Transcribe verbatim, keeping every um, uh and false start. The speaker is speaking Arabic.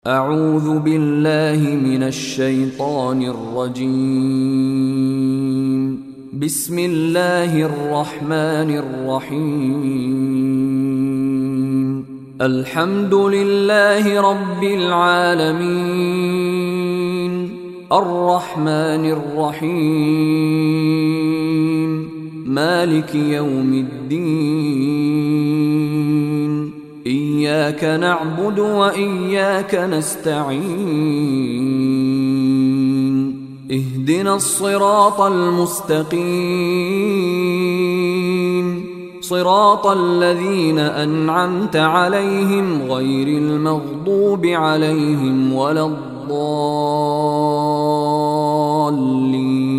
أعوذ بالله من الشيطان الرجيم. بسم الله الرحمن الرحيم. الحمد لله رب العالمين، الرحمن الرحيم، مالك يوم الدين. إياك نعبد وإياك نستعين. اهدنا الصراط المستقيم، صراط الذين أنعمت عليهم غير المغضوب عليهم ولا الضالين.